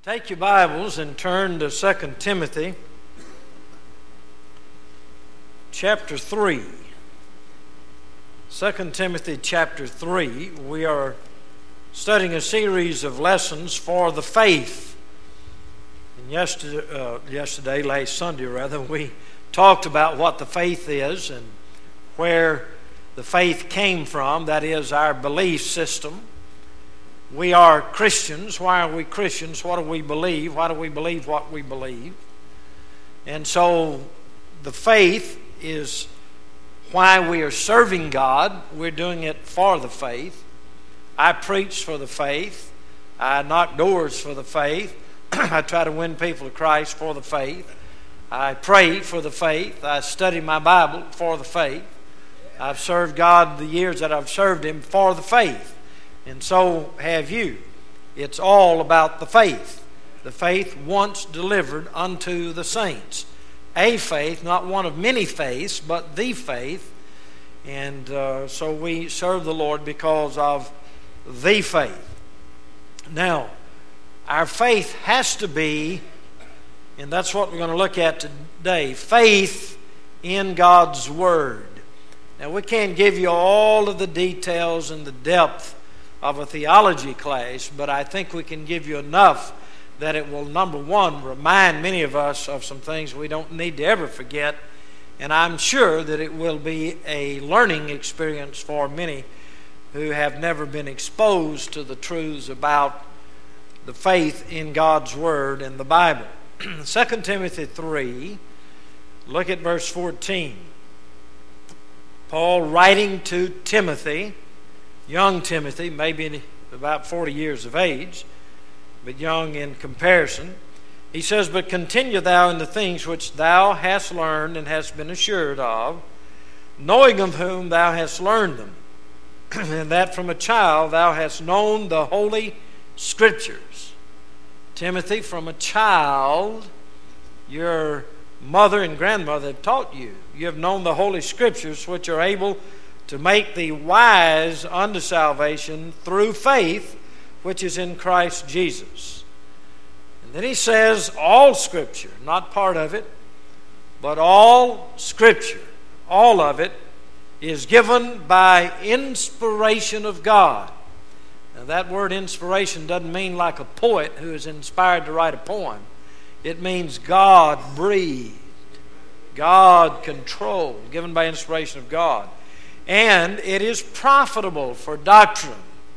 Take your Bibles and turn to 2 Timothy chapter 3. 2 Timothy chapter 3, we are studying a series of lessons for the faith. And last Sunday, we talked about what the faith is and where the faith came from. That is our belief system. We are Christians. Why are we Christians? What do we believe? Why do we believe what we believe? And so the faith is why we are serving God. We're doing it for the faith. I preach for the faith. I knock doors for the faith. I try to win people to Christ for the faith. I pray for the faith. I study my Bible for the faith. I've served God the years that I've served Him for the faith. And so have you. It's all about the faith. The faith once delivered unto the saints. A faith, not one of many faiths, but the faith. And so we serve the Lord because of the faith. Now, our faith has to be, and that's what we're going to look at today, faith in God's Word. Now, we can't give you all of the details and the depth of a theology class, but I think we can give you enough that it will, number one, remind many of us of some things we don't need to ever forget, and I'm sure that it will be a learning experience for many who have never been exposed to the truths about the faith in God's Word and the Bible. 2 Timothy 3, look at verse 14. Paul writing to Timothy, young Timothy, maybe about 40 years of age, but young in comparison. He says, "But continue thou in the things which thou hast learned and hast been assured of, knowing of whom thou hast learned them, and that from a child thou hast known the Holy Scriptures." Timothy, from a child, your mother and grandmother have taught you. You have known the Holy Scriptures, which are able to make thee wise unto salvation through faith, which is in Christ Jesus. And then he says, all Scripture, not part of it, but all Scripture, all of it, is given by inspiration of God. Now that word inspiration doesn't mean like a poet who is inspired to write a poem. It means God breathed, God controlled, given by inspiration of God. And it is profitable for doctrine.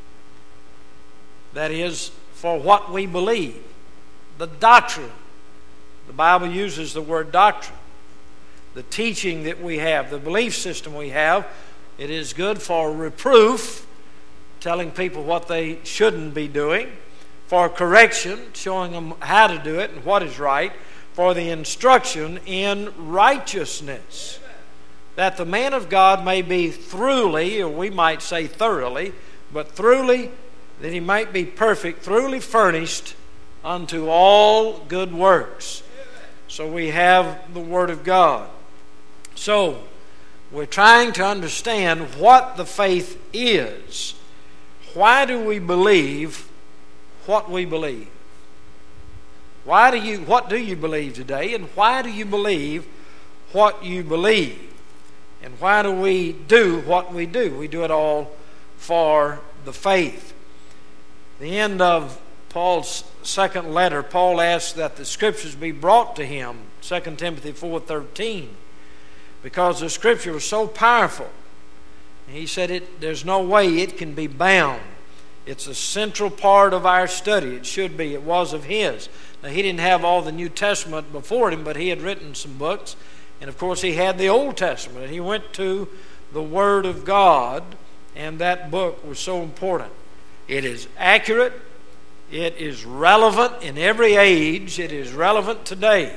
That is, for what we believe. The doctrine. The Bible uses the word doctrine. The teaching that we have, the belief system we have, it is good for reproof, telling people what they shouldn't be doing, for correction, showing them how to do it and what is right, for the instruction in righteousness, that the man of God may be throughly, or we might say thoroughly, but throughly, that he might be perfect, throughly furnished unto all good works. So we have the Word of God. So we're trying to understand what the faith is. Why do we believe what we believe? What do you believe today, and why do you believe what you believe? And why do we do what we do? We do it all for the faith. The end of Paul's second letter, Paul asks that the Scriptures be brought to him, 2 Timothy 4:13, because the Scripture was so powerful. And he said there's no way it can be bound. It's a central part of our study. It should be. It was of his. Now, he didn't have all the New Testament before him, but he had written some books. And, of course, he had the Old Testament. And he went to the Word of God, and that book was so important. It is accurate. It is relevant in every age. It is relevant today.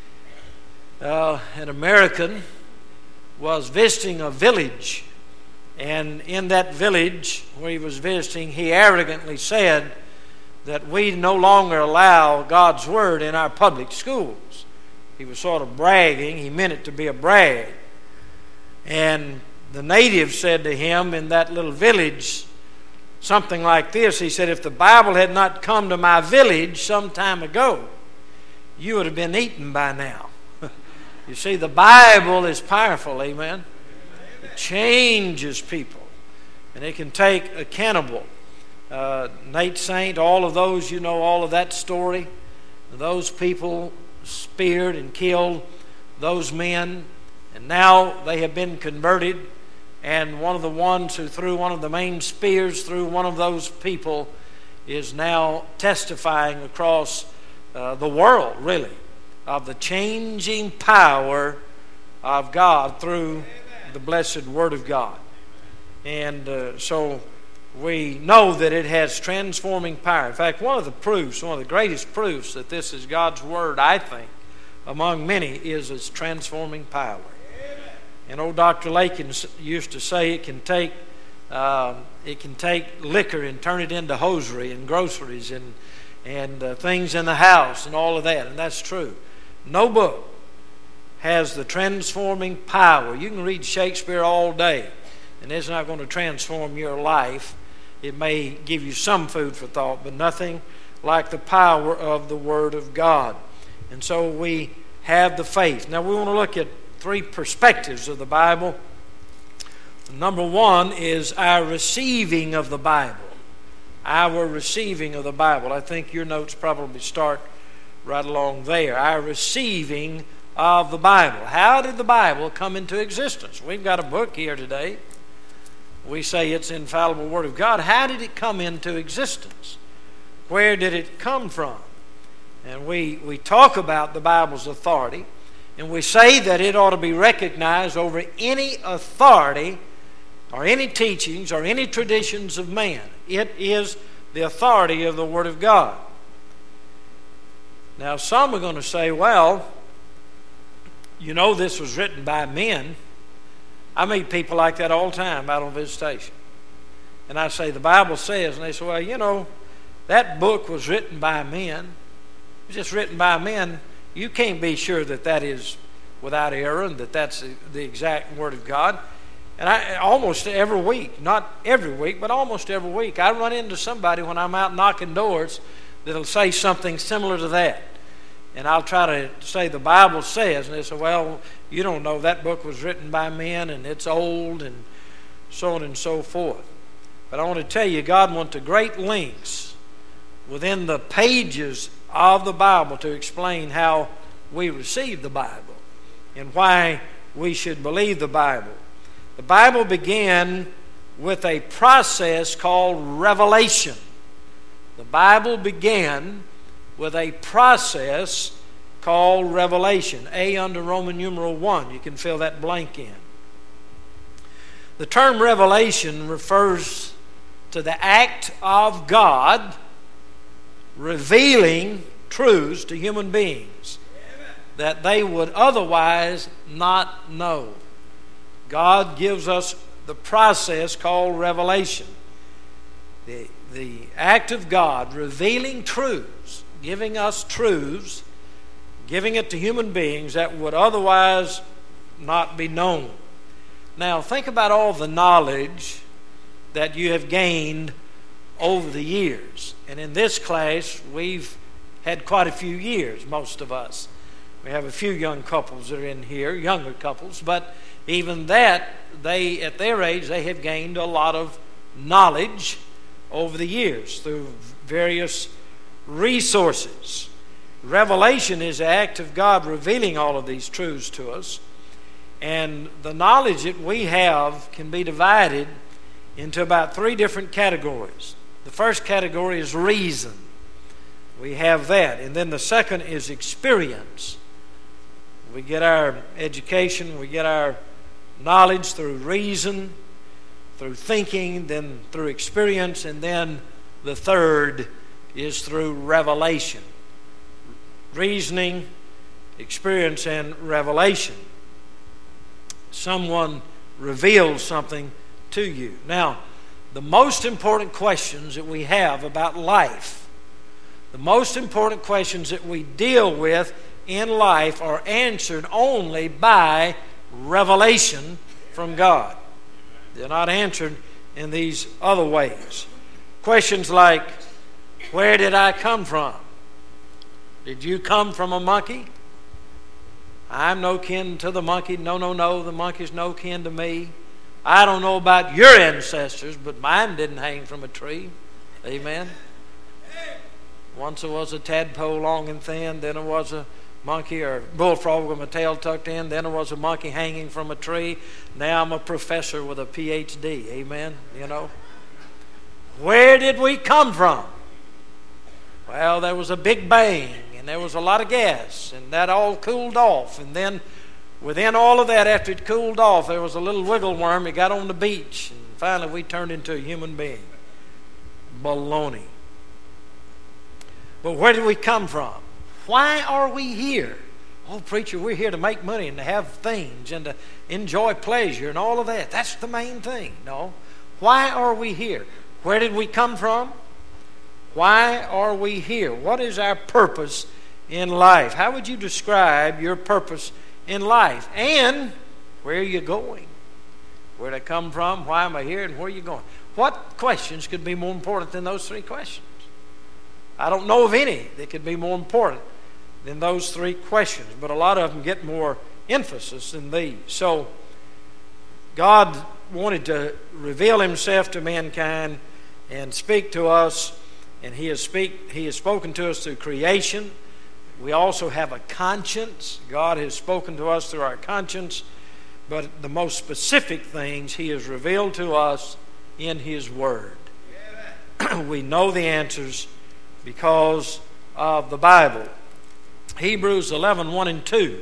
An American was visiting a village. And in that village where he was visiting, he arrogantly said that we no longer allow God's Word in our public schools. He was sort of bragging. He meant it to be a brag. And the natives said to him in that little village, something like this. He said, if the Bible had not come to my village some time ago, you would have been eaten by now. You see, the Bible is powerful, amen? It changes people. And it can take a cannibal, Nate Saint, all of those, you know, all of that story. Those people speared and killed those men, and now they have been converted. And one of the ones who threw one of the main spears through one of those people is now testifying across the world, really, of the changing power of God through the blessed Word of God. And so we know that it has transforming power. In fact, one of the greatest proofs that this is God's Word, I think, among many, is its transforming power. And old Dr. Lakin used to say it can take liquor and turn it into hosiery and groceries and things in the house and all of that. And that's true. No book has the transforming power. You can read Shakespeare all day, and it's not going to transform your life. It may give you some food for thought, but nothing like the power of the Word of God. And so we have the faith. Now we want to look at three perspectives of the Bible. Number one is our receiving of the Bible. Our receiving of the Bible. I think your notes probably start right along there. Our receiving of the Bible. How did the Bible come into existence? We've got a book here today. We say it's the infallible Word of God. How did it come into existence? Where did it come from? And we talk about the Bible's authority, and we say that it ought to be recognized over any authority or any teachings or any traditions of man. It is the authority of the Word of God. Now, some are going to say, well, you know this was written by men. I meet people like that all the time out on visitation. And I say, the Bible says, and they say, well, you know, that book was written by men. It was just written by men. You can't be sure that that is without error and that that's the exact Word of God. And I almost every week, not every week, but almost every week, I run into somebody when I'm out knocking doors that'll say something similar to that. And I'll try to say the Bible says, and they say, well, you don't know, that book was written by men and it's old and so on and so forth. But I want to tell you, God went to great lengths within the pages of the Bible to explain how we receive the Bible and why we should believe the Bible. The Bible began with a process called revelation. The Bible began with a process called revelation. A under Roman numeral 1. You can fill that blank in. The term revelation refers to the act of God revealing truths to human beings that they would otherwise not know. God gives us the process called revelation. The act of God revealing truths, giving us truths, giving it to human beings that would otherwise not be known. Now, think about all the knowledge that you have gained over the years. And in this class, we've had quite a few years, most of us. We have a few young couples that are in here, younger couples, but even that, they, at their age, they have gained a lot of knowledge over the years through various resources. Revelation is the act of God revealing all of these truths to us. And the knowledge that we have can be divided into about 3 different categories. The first category is reason. We have that. And then the second is experience. We get our education, we get our knowledge through reason, through thinking, then through experience, and then the third is through revelation. Reasoning, experience, and revelation. Someone reveals something to you. Now, the most important questions that we have about life, the most important questions that we deal with in life are answered only by revelation from God. They're not answered in these other ways. Questions like, where did I come from? Did you come from a monkey? I'm no kin to the monkey. No, the monkey's no kin to me. I don't know about your ancestors, but mine didn't hang from a tree. Amen. Once there was a tadpole long and thin, then there was a monkey or bullfrog with my tail tucked in, then there was a monkey hanging from a tree. Now I'm a professor with a PhD. Amen. Where did we come from? Well, there was a big bang, and there was a lot of gas, and that all cooled off. And then within all of that, after it cooled off, there was a little wiggle worm that got on the beach, and finally we turned into a human being. Baloney. But where did we come from? Why are we here? Oh, preacher, we're here to make money and to have things and to enjoy pleasure and all of that. That's the main thing. No. Why are we here? Where did we come from? Why are we here? What is our purpose in life? How would you describe your purpose in life? And where are you going? Where did I come from? Why am I here? And where are you going? What questions could be more important than those three questions? I don't know of any that could be more important than those three questions, but a lot of them get more emphasis than these. So God wanted to reveal himself to mankind and speak to us, and he has spoken to us through creation. We also have a conscience. God has spoken to us through our conscience, but the most specific things he has revealed to us in his word. We know the answers because of the Bible. Hebrews 11:1 and 2.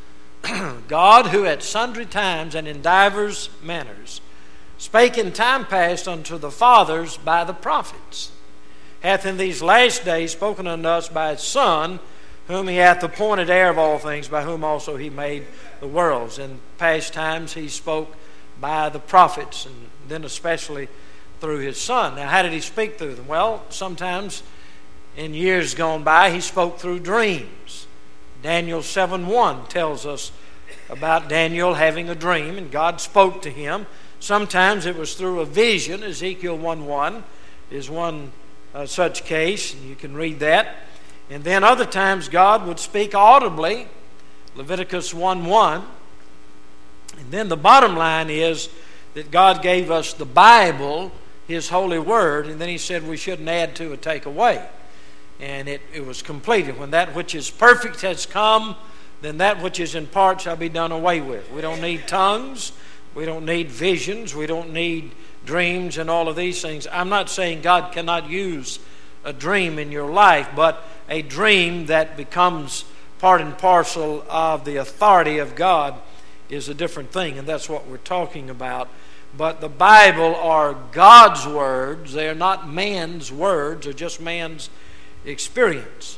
God, who at sundry times and in divers manners spake in time past unto the fathers by the prophets, hath in these last days spoken unto us by his Son, whom he hath appointed heir of all things, by whom also he made the worlds. In past times he spoke by the prophets, and then especially through his Son. Now, how did he speak through them? Well, sometimes in years gone by, he spoke through dreams. Daniel 7:1 tells us about Daniel having a dream, and God spoke to him. Sometimes it was through a vision. Ezekiel 1:1 is one such case, and you can read that. And then other times God would speak audibly, Leviticus 1:1. And then the bottom line is that God gave us the Bible, his holy word, and then he said we shouldn't add to or take away. And it was completed. When that which is perfect has come, then that which is in part shall be done away with. We don't need tongues. We don't need visions. We don't need dreams and all of these things. I'm not saying God cannot use a dream in your life, but a dream that becomes part and parcel of the authority of God is a different thing, and that's what we're talking about. But the Bible are God's words. They are not man's words or just man's experience.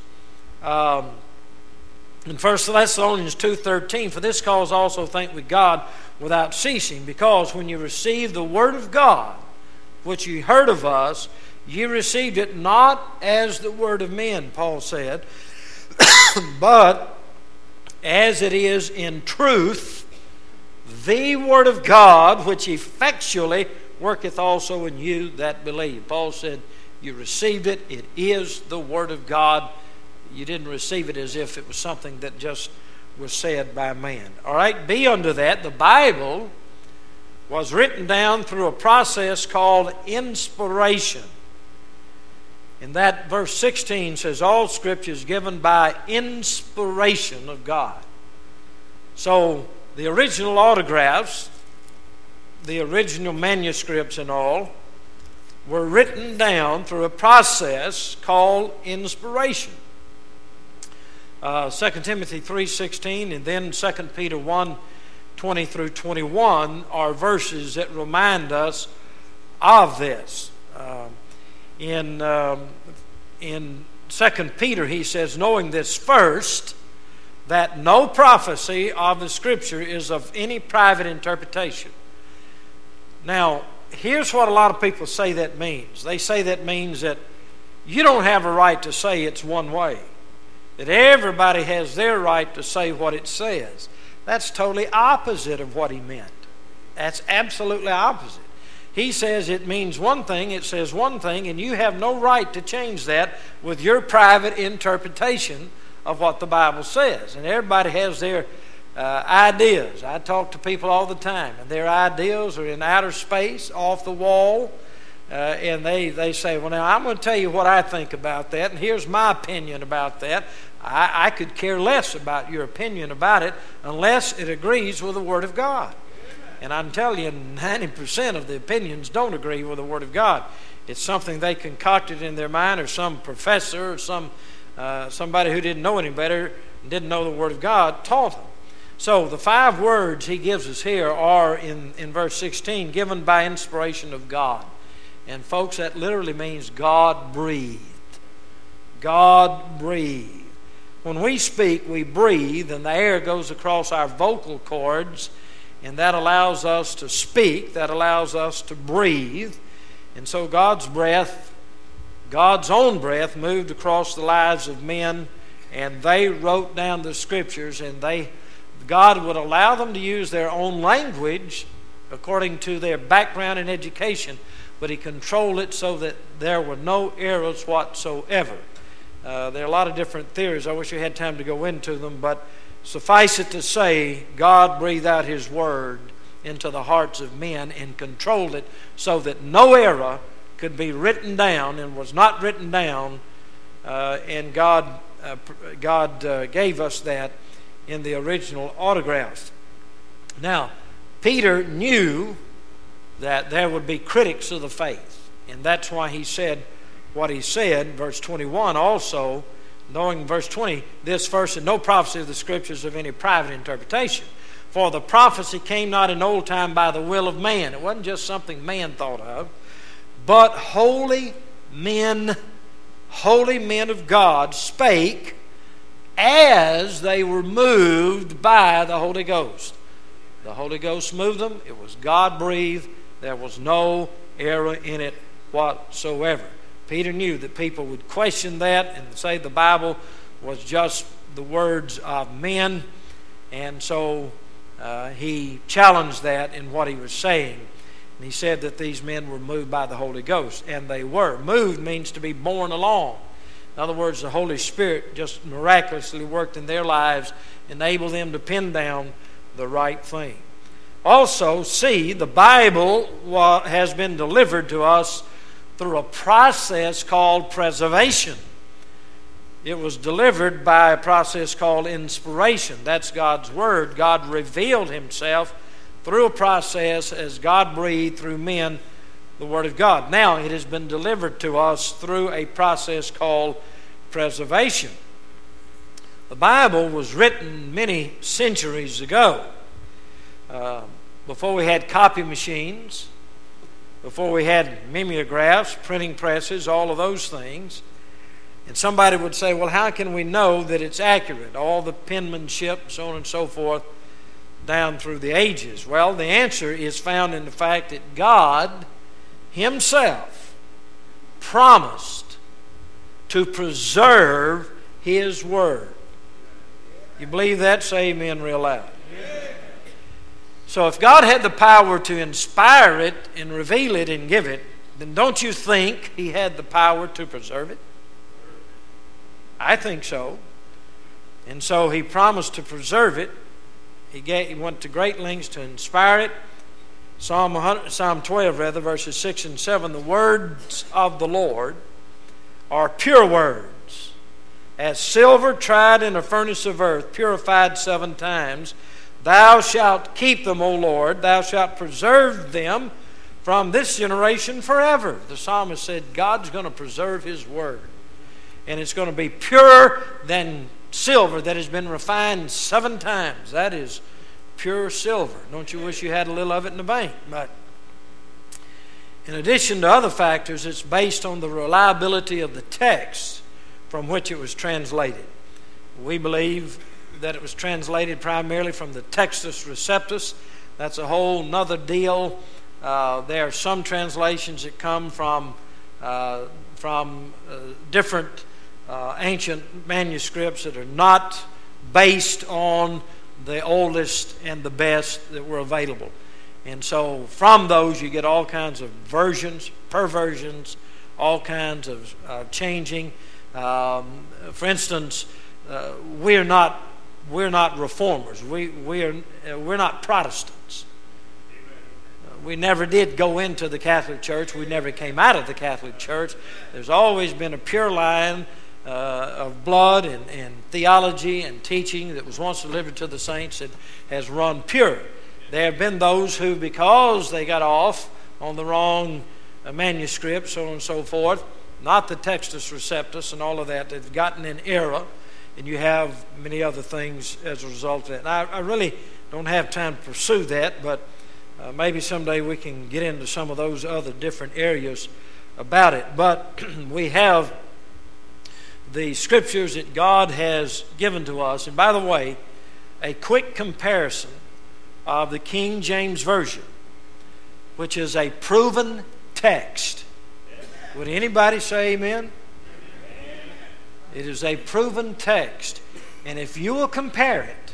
In 1 Thessalonians 2:13, for this cause also thank we God without ceasing, because when you received the word of God, which you heard of us, you received it not as the word of men, Paul said, but as it is in truth, the word of God, which effectually worketh also in you that believe. Paul said, you received it. It is the word of God. You didn't receive it as if it was something that just was said by man. All right, be under that. The Bible was written down through a process called inspiration. And that verse 16 says, all Scripture is given by inspiration of God. So the original autographs, the original manuscripts and all, were written down through a process called inspiration. 2 Timothy 3:16 and then 2 Peter 1:20 through 21 are verses that remind us of this. In 2 Peter he says, knowing this first, that no prophecy of the Scripture is of any private interpretation. Now, here's what a lot of people say that means. They say that means that you don't have a right to say it's one way. That everybody has their right to say what it says. That's totally opposite of what he meant. That's absolutely opposite. He says it means one thing, it says one thing, and you have no right to change that with your private interpretation of what the Bible says. And everybody has their ideas. I talk to people all the time, and their ideas are in outer space, off the wall, and they say, well, now I'm going to tell you what I think about that, and here's my opinion about that. I could care less about your opinion about it unless it agrees with the Word of God. And I can tell you 90% of the opinions don't agree with the Word of God. It's something they concocted in their mind, or some professor, or somebody who didn't know any better, didn't know the Word of God, taught them. So the 5 words he gives us here are in verse 16, given by inspiration of God. And folks, that literally means God breathed. God breathed. When we speak, we breathe, and the air goes across our vocal cords, and that allows us to speak, that allows us to breathe. And so God's breath, God's own breath, moved across the lives of men, and they wrote down the Scriptures, and God would allow them to use their own language according to their background and education, but He controlled it so that there were no errors whatsoever. There are a lot of different theories. I wish we had time to go into them, but suffice it to say, God breathed out His Word into the hearts of men and controlled it so that no error could be written down and was not written down, and God gave us that in the original autographs. Now, Peter knew that there would be critics of the faith, and that's why he said what he said. Verse 21 also, knowing verse 20, this verse, and no prophecy of the Scriptures of any private interpretation. For the prophecy came not in old time by the will of man. It wasn't just something man thought of, but holy men of God spake as they were moved by the Holy Ghost. The Holy Ghost moved them. It was God-breathed. There was no error in it whatsoever. Peter knew that people would question that and say the Bible was just the words of men, and so he challenged that in what he was saying. And he said that these men were moved by the Holy Ghost, and they were. Moved means to be borne along. In other words, the Holy Spirit just miraculously worked in their lives, enabled them to pin down the right thing. Also, see, the Bible has been delivered to us through a process called preservation. It was delivered by a process called inspiration. That's God's Word. God revealed Himself through a process as God breathed through men the Word of God. Now it has been delivered to us through a process called preservation. The Bible was written many centuries ago, before we had copy machines, before we had mimeographs, printing presses, all of those things. And somebody would say, well, how can we know that it's accurate? All the penmanship, so on and so forth, down through the ages. Well, the answer is found in the fact that God Himself promised to preserve His Word. You believe that? Say amen real loud. So if God had the power to inspire it and reveal it and give it, then don't you think He had the power to preserve it? I think so. And so He promised to preserve it. He went to great lengths to inspire it. Psalm 12, verses 6 and 7, the words of the Lord are pure words, as silver tried in a furnace of earth, purified 7 times. Thou shalt keep them, O Lord. Thou shalt preserve them from this generation forever. The psalmist said God's going to preserve His Word. And it's going to be purer than silver that has been refined 7 times. That is pure silver. Don't you wish you had a little of it in the bank? But in addition to other factors, it's based on the reliability of the text from which it was translated. We believe that it was translated primarily from the Textus Receptus. That's a whole nother deal. There are some translations that come from different ancient manuscripts that are not based on the oldest and the best that were available. And so from those you get all kinds of versions, perversions, all kinds of changing. For instance, we're not reformers. We're not Protestants. We never did go into the Catholic Church. We never came out of the Catholic Church. There's always been a pure line of blood and theology and teaching that was once delivered to the saints that has run pure. There have been those who, because they got off on the wrong manuscript, so on and so forth, not the Textus Receptus and all of that, they've gotten in error, and you have many other things as a result of that. And I really don't have time to pursue that, but maybe someday we can get into some of those other different areas about it. But we have the scriptures that God has given to us. And by the way, a quick comparison of the King James Version, which is a proven text. Would anybody say amen? It is a proven text. And if you will compare it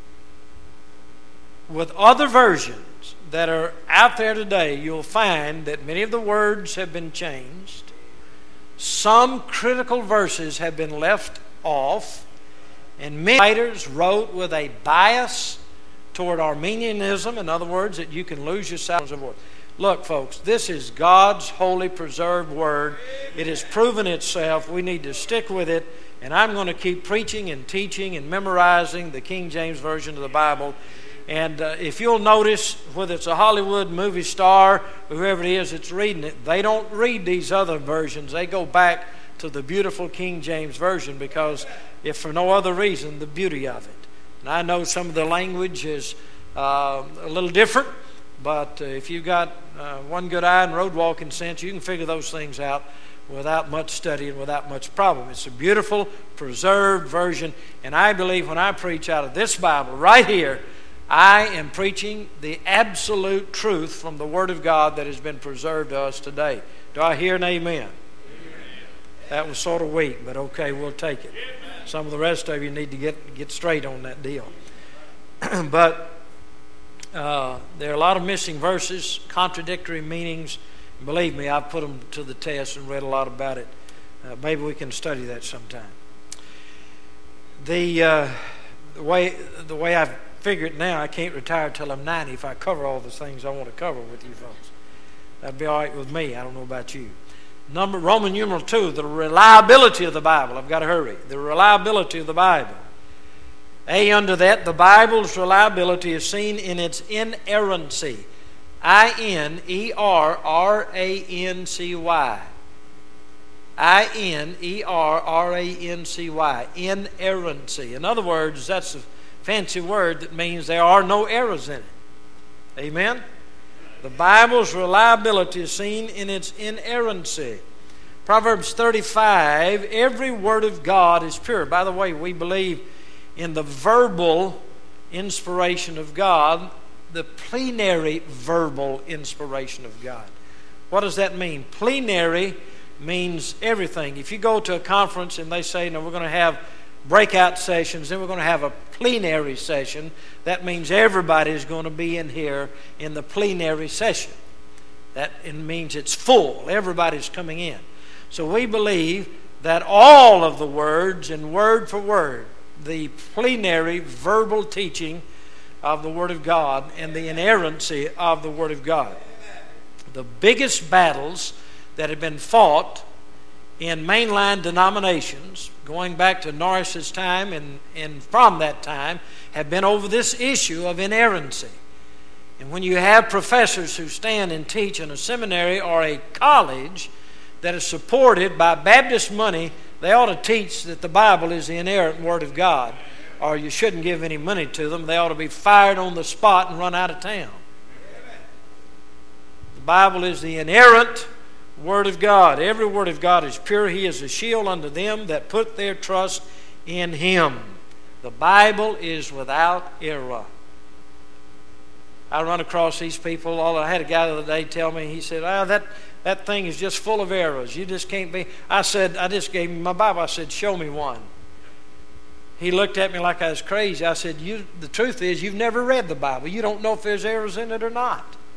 with other versions that are out there today, you'll find that many of the words have been changed. Some critical verses have been left off, and many writers wrote with a bias toward Arminianism. In other words, that you can lose yourself. Look, folks, this is God's holy preserved word. It has proven itself. We need to stick with it, and I'm going to keep preaching and teaching and memorizing the King James Version of the Bible. And if you'll notice, whether it's a Hollywood movie star or whoever it is that's reading it, they don't read these other versions. They go back to the beautiful King James Version because, if for no other reason, the beauty of it. And I know some of the language is a little different, but if you've got one good eye and road walking sense, you can figure those things out without much study and without much problem. It's a beautiful, preserved version. And I believe when I preach out of this Bible right here, I am preaching the absolute truth from the Word of God that has been preserved to us today. Do I hear an amen? Amen. That was sort of weak, but okay, we'll take it. Amen. Some of the rest of you need to get straight on that deal. But there are a lot of missing verses, contradictory meanings. Believe me, I've put them to the test and read a lot about it. Maybe we can study that sometime. The way I've figured now, I can't retire till I'm 90 if I cover all the things I want to cover with you folks. That'd be all right with me. I don't know about you. Roman numeral 2, the reliability of the Bible. I've got to hurry. The reliability of the Bible. A, under that, the Bible's reliability is seen in its inerrancy. I-N-E-R-R-A-N-C-Y. I-N-E-R-R-A-N-C-Y. Inerrancy. In other words, that's a fancy word that means there are no errors in it. Amen? The Bible's reliability is seen in its inerrancy. Proverbs 35, every word of God is pure. By the way, we believe in the verbal inspiration of God, the plenary verbal inspiration of God. What does that mean? Plenary means everything. If you go to a conference and they say, no, we're going to have breakout sessions, then we're going to have a plenary session, that means everybody is going to be in here in the plenary session. That it means it's full. Everybody's coming in. So we believe that all of the words and word for word, the plenary verbal teaching of the Word of God and the inerrancy of the Word of God. The biggest battles that have been fought in mainline denominations, going back to Norris's time and from that time, have been over this issue of inerrancy. And when you have professors who stand and teach in a seminary or a college that is supported by Baptist money, they ought to teach that the Bible is the inerrant Word of God, or you shouldn't give any money to them. They ought to be fired on the spot and run out of town. The Bible is the inerrant Word of God. Every Word of God is pure. He is a shield unto them that put their trust in Him. The Bible is without error. I run across these people. I had a guy the other day tell me, he said, that thing is just full of errors. You just can't be. I said, I just gave him my Bible. I said, show me one. He looked at me like I was crazy. I said, the truth is you've never read the Bible. You don't know if there's errors in it or not.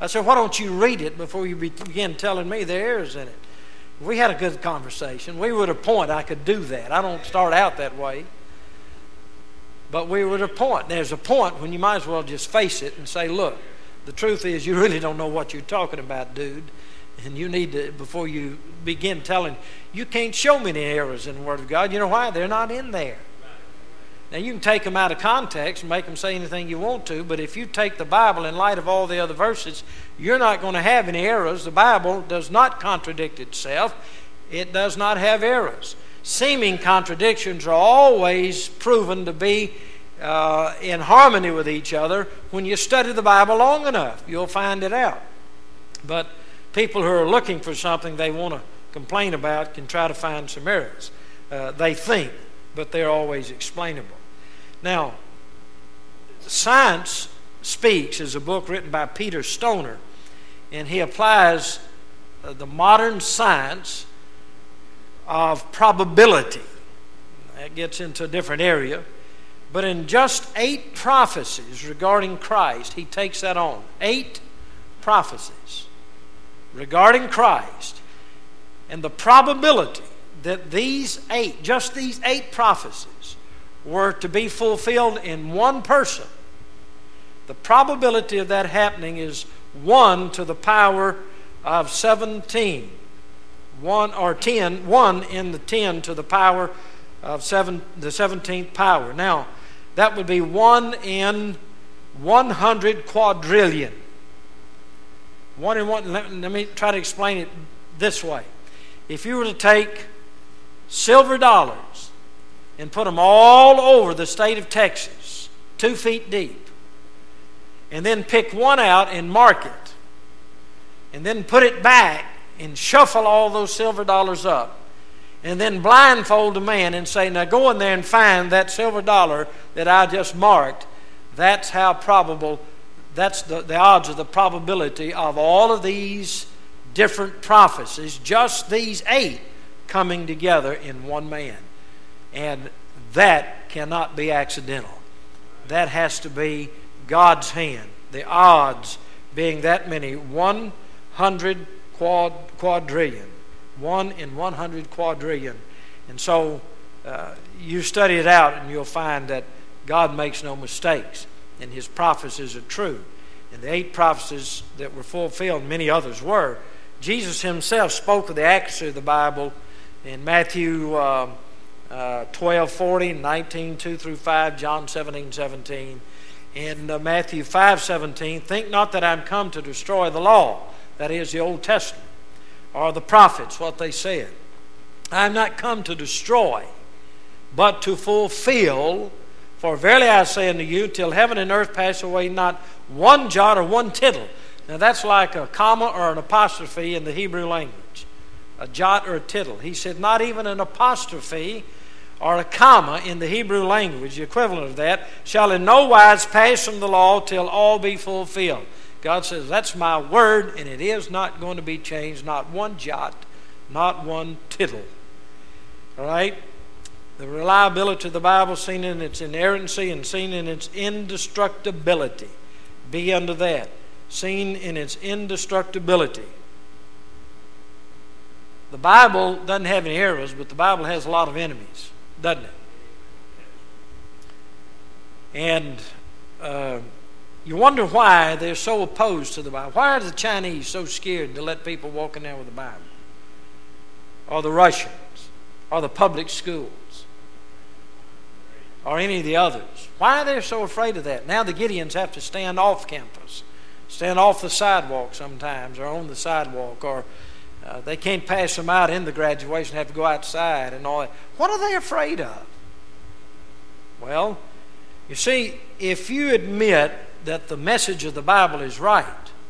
I said, why don't you read it before you begin telling me there are errors in it? If we had a good conversation, we were at a point I could do that. I don't start out that way. But we were at a point. There's a point when you might as well just face it and say, look, the truth is you really don't know what you're talking about, dude. And you need to, before you begin telling, you can't show me any errors in the Word of God. You know why? They're not in there. Now, you can take them out of context and make them say anything you want to, but if you take the Bible in light of all the other verses, you're not going to have any errors. The Bible does not contradict itself. It does not have errors. Seeming contradictions are always proven to be in harmony with each other. When you study the Bible long enough, you'll find it out. But people who are looking for something they want to complain about can try to find some errors. They think, but they're always explainable. Now, Science Speaks is a book written by Peter Stoner, and he applies the modern science of probability. That gets into a different area. But in just 8 prophecies regarding Christ, he takes that on. 8 prophecies regarding Christ. And the probability that just these 8 prophecies were to be fulfilled in one person, the probability of that happening is 1 to the power of 17. 1 or 10, 1 in the 10 to the power of the 17th power. Now, that would be 1 in 100 quadrillion. 1 in 1. Let me try to explain it this way. If you were to take silver dollars and put them all over the state of Texas, 2 feet deep, and then pick one out and mark it, and then put it back and shuffle all those silver dollars up, and then blindfold a man and say, now go in there and find that silver dollar that I just marked, that's how probable, that's the odds of the probability of all of these different prophecies, just these 8 coming together in one man. And that cannot be accidental. That has to be God's hand. The odds being that many, 100 quadrillion. 1 in 100 quadrillion. And so you study it out and you'll find that God makes no mistakes and His prophecies are true. And the 8 prophecies that were fulfilled, many others were. Jesus Himself spoke of the accuracy of the Bible in Matthew 12:40, 19, 2 through 5, John 17:17. In Matthew 5:17, think not that I'm come to destroy the law, that is the Old Testament, or the prophets, what they said. I am not come to destroy, but to fulfill. For verily I say unto you, till heaven and earth pass away, not one jot or one tittle. Now that's like a comma or an apostrophe in the Hebrew language. A jot or a tittle. He said not even an apostrophe or a comma in the Hebrew language, the equivalent of that, shall in no wise pass from the law till all be fulfilled. God says, that's my word, and it is not going to be changed, not one jot, not one tittle. All right? The reliability of the Bible, seen in its inerrancy and seen in its indestructibility. Be unto that. Seen in its indestructibility. The Bible doesn't have any errors, but the Bible has a lot of enemies, doesn't it? And you wonder why they're so opposed to the Bible. Why are the Chinese so scared to let people walk in there with the Bible? Or the Russians? Or the public schools? Or any of the others? Why are they so afraid of that? Now the Gideons have to stand off campus. Stand off the sidewalk sometimes, or on the sidewalk, or they can't pass them out in the graduation, have to go outside and all that. What are they afraid of? Well, you see, if you admit that the message of the Bible is right,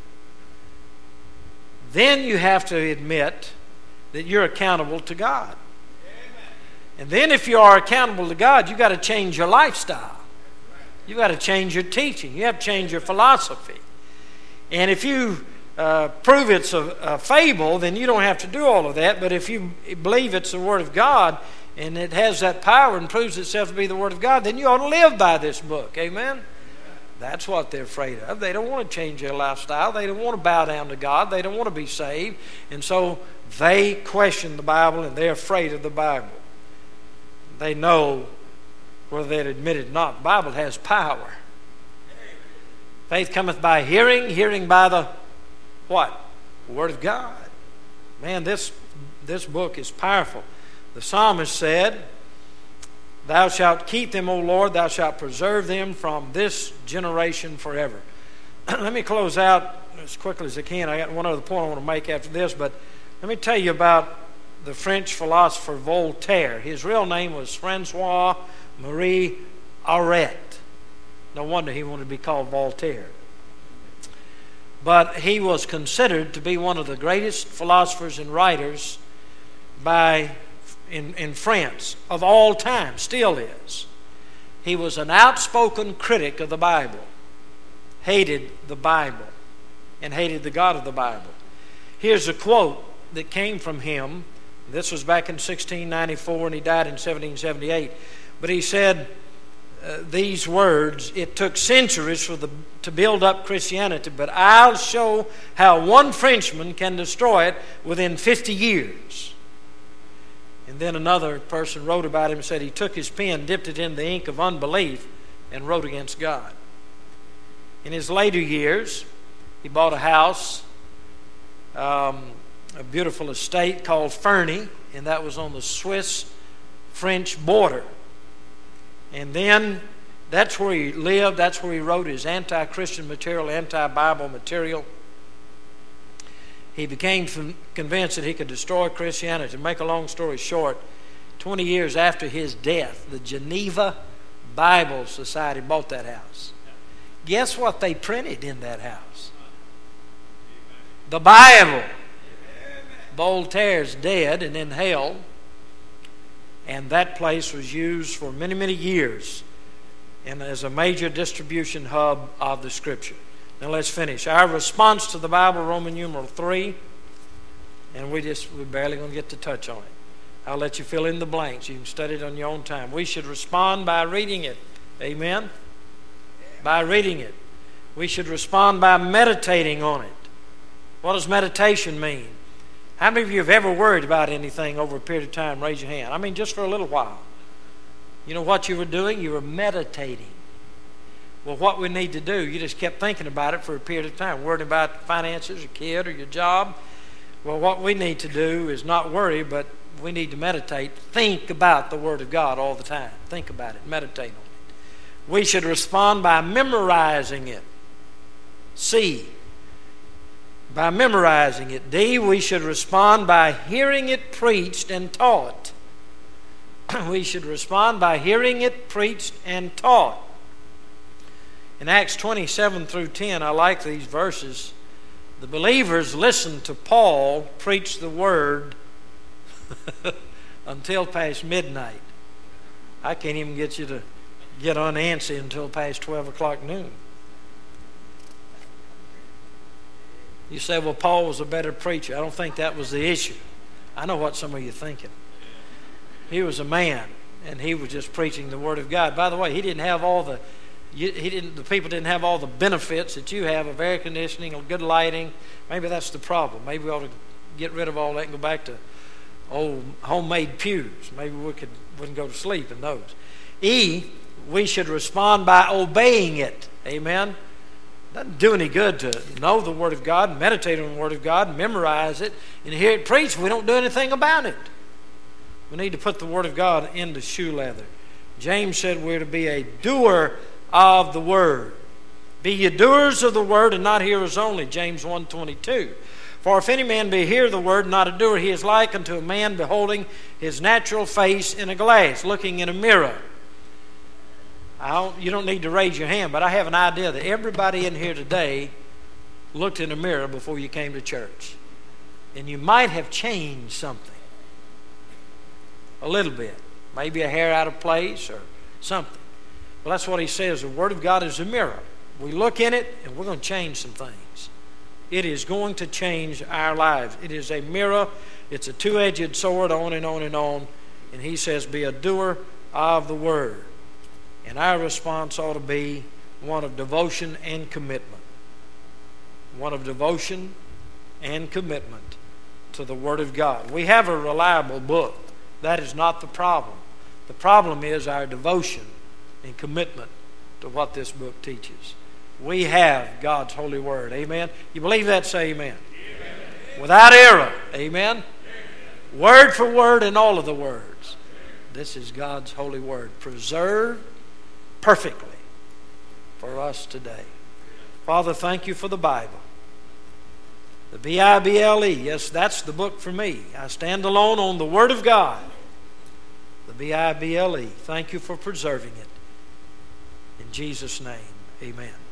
then you have to admit that you're accountable to God. And then if you are accountable to God, you've got to change your lifestyle. You've got to change your teaching. You have to change your philosophy. And if you prove it's a fable, then you don't have to do all of that. But if you believe it's the Word of God and it has that power and proves itself to be the Word of God, then you ought to live by this book. Amen? That's what they're afraid of. They don't want to change their lifestyle. They don't want to bow down to God. They don't want to be saved. And so they question the Bible, and they're afraid of the Bible. They know, whether they'd admit it or not, the Bible has power. Faith cometh by hearing, hearing by the what? The Word of God. Man, this book is powerful. The psalmist said, Thou shalt keep them, O Lord, thou shalt preserve them from this generation forever. Let me close out as quickly as I can. I got one other point I want to make after this, but let me tell you about the French philosopher Voltaire. His real name was Francois Marie Arouet. No wonder he wanted to be called Voltaire. But he was considered to be one of the greatest philosophers and writers in France of all time, still is. He was an outspoken critic of the Bible, hated the Bible, and hated the God of the Bible. Here's a quote that came from him. This was back in 1694, and he died in 1778. But he said these words, It took centuries to build up Christianity, but I'll show how one Frenchman can destroy it within 50 years. And then another person wrote about him and said he took his pen, dipped it in the ink of unbelief, and wrote against God. In his later years, he bought a house, a beautiful estate called Ferney, and that was on the Swiss-French border. And then that's where he lived. That's where he wrote his anti-Christian material, anti-Bible material. He became convinced that he could destroy Christianity. To make a long story short, 20 years after his death, the Geneva Bible Society bought that house. Guess what they printed in that house? The Bible. Voltaire's dead and in hell. And that place was used for many, many years and as a major distribution hub of the Scripture. Now let's finish. Our response to the Bible, Roman numeral 3, and we're barely going to get to touch on it. I'll let you fill in the blanks. You can study it on your own time. We should respond by reading it. Amen? By reading it. We should respond by meditating on it. What does meditation mean? How many of you have ever worried about anything over a period of time? Raise your hand. I mean, just for a little while. You know what you were doing? You were meditating. Well, what we need to do, you just kept thinking about it for a period of time, worried about finances, your kid, or your job. Well, what we need to do is not worry, but we need to meditate. Think about the Word of God all the time. Think about it. Meditate on it. We should respond by memorizing it. C, by memorizing it. D, we should respond by hearing it preached and taught. We should respond by hearing it preached and taught. In Acts 27 through 10, I like these verses. The believers listened to Paul preach the Word until past midnight. I can't even get you to get unanswered until past 12 o'clock noon. You say, well, Paul was a better preacher. I don't think that was the issue. I know what some of you are thinking. He was a man, and he was just preaching the Word of God. By the way, he didn't have all the people didn't have all the benefits that you have of air conditioning or good lighting. Maybe that's the problem. Maybe we ought to get rid of all that and go back to old homemade pews. Maybe we wouldn't go to sleep in those. E, we should respond by obeying it. Amen. Doesn't do any good to know the Word of God, meditate on the Word of God, memorize it, and hear it preached. We don't do anything about it. We need to put the Word of God into shoe leather. James said we're to be a doer of the Word. Be ye doers of the Word and not hearers only, James 1:22. For if any man be a hearer of the Word and not a doer, he is like unto a man beholding his natural face in a glass, looking in a mirror. You don't need to raise your hand, but I have an idea that everybody in here today looked in a mirror before you came to church. And you might have changed something. A little bit. Maybe a hair out of place or something. Well, that's what he says. The Word of God is a mirror. We look in it and we're going to change some things. It is going to change our lives. It is a mirror. It's a two-edged sword, on and on and on. And he says, be a doer of the Word. And our response ought to be, one of devotion and commitment. One of devotion and commitment to the Word of God. We have a reliable book. That is not the problem. The problem is our devotion and commitment to what this book teaches. We have God's holy Word. Amen? You believe that? Say amen. Amen. Without error. Amen? Amen? Word for word in all of the words. This is God's holy Word, preserved perfectly for us today. Father, thank you for the Bible. The Bible. Yes, that's the book for me. I stand alone on the Word of God. The Bible. Thank you for preserving it. In Jesus' name, amen.